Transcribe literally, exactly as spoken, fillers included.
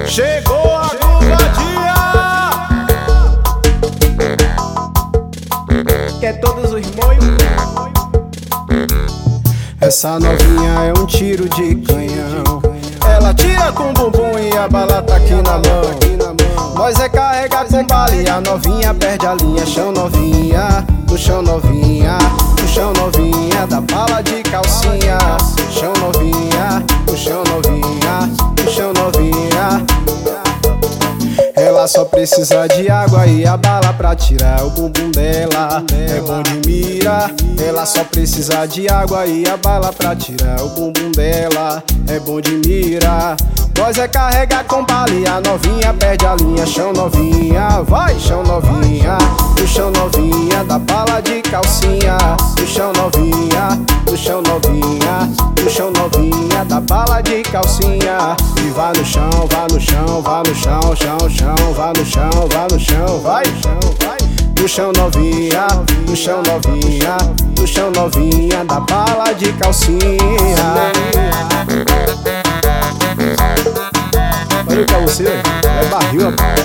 Chegou a covardia. Quer todos os moios? Essa novinha é um tiro de canhão. Ela tira com bumbum e a bala tá aqui na mão. Nós é carregar com bala e a novinha perde a linha. Chão novinha, no chão novinha, no chão novinha, da bala de calcinha. Chão novinha, no chão novinha, no chão novinha. Ela só precisa de água e a bala pra tirar o bumbum dela. É bom de mira. Ela só precisa de água e a bala pra tirar o bumbum dela. É bom de mira. Nós é carregar com bala e a novinha perde a linha. Chão novinha, vai, chão novinha, no chão novinha, da bala de calcinha. No chão novinha, no chão novinha, no chão novinha, da bala de calcinha. E vai no chão, vai no chão, vai no chão, chão, chão, vai no chão, vai no chão, vai, no chão novinha, no chão novinha, no chão novinha, da bala de calcinha. Olha pra você, é barril, rapaz.